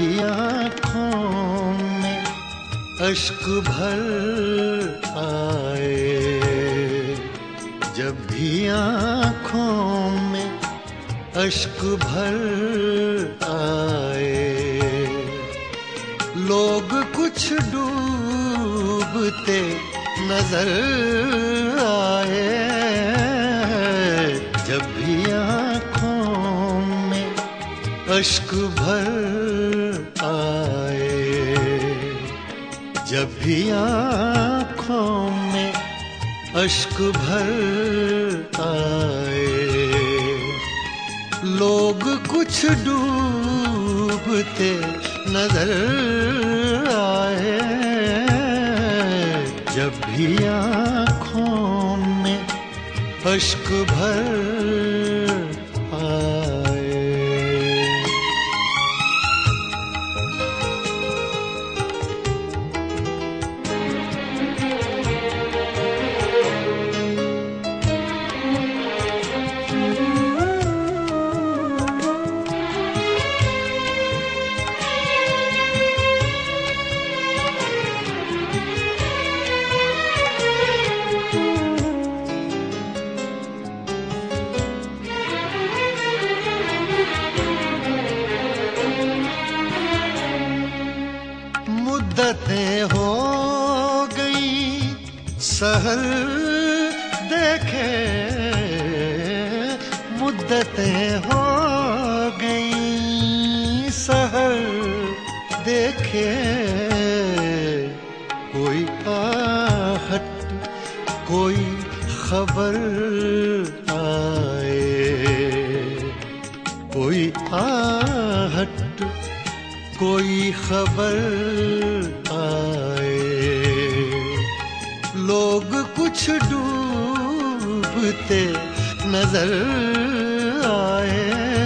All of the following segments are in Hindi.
भी आँखों में अश्क भर आए, जब भी आँखों में अश्क भर आए, लोग कुछ डूबते नजर आए, जब भी आँखों में अश्क भर आए, जब भी आँखों में अश्क भर आए, लोग कुछ डूबते नजर आए, जब भी आँखों में अश्क भर आए। मुद्दतें हो गई सहर देखे, मुद्दतें हो गई सहर देखे, कोई आहट कोई खबर आए, कोई आहट कोई खबर आए, लोग कुछ डूबते नजर आए,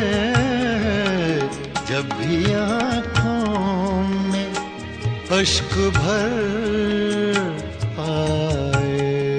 जब भी आँखों में अश्क भर आए।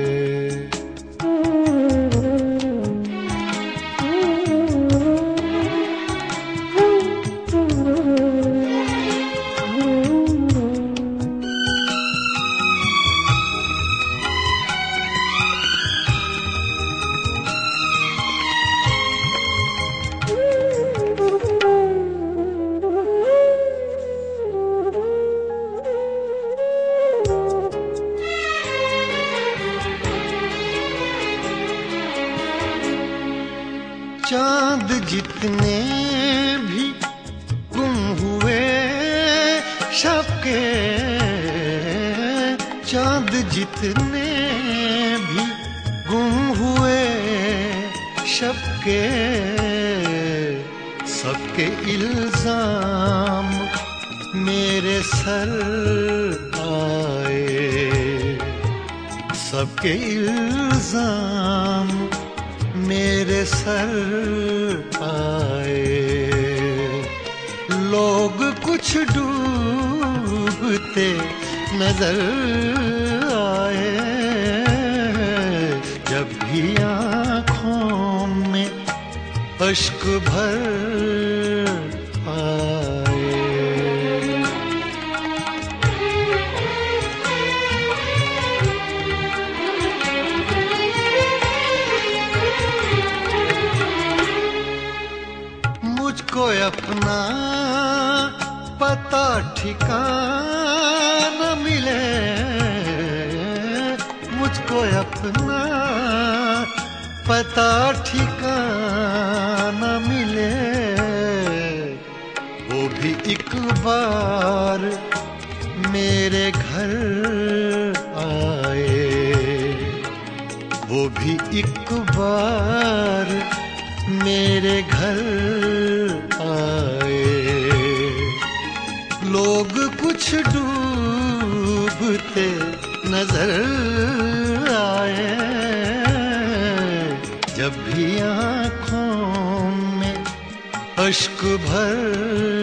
चांद जितने भी गुम हुए शब के, चांद जितने भी गुम हुए शब के, सबके इल्जाम मेरे सर आए, सबके इल्जाम मेरे सर आए, लोग कुछ डूबते नजर आए, जब भी आँखों में अश्क भर आए। मुझको अपना पता ठिकाना मिले, मुझको अपना पता ठिकाना मिले, वो भी एक बार मेरे घर आए, वो भी एक बार मेरे घर आए, लोग कुछ डूबते नजर आए, जब भी आँखों में अश्क भर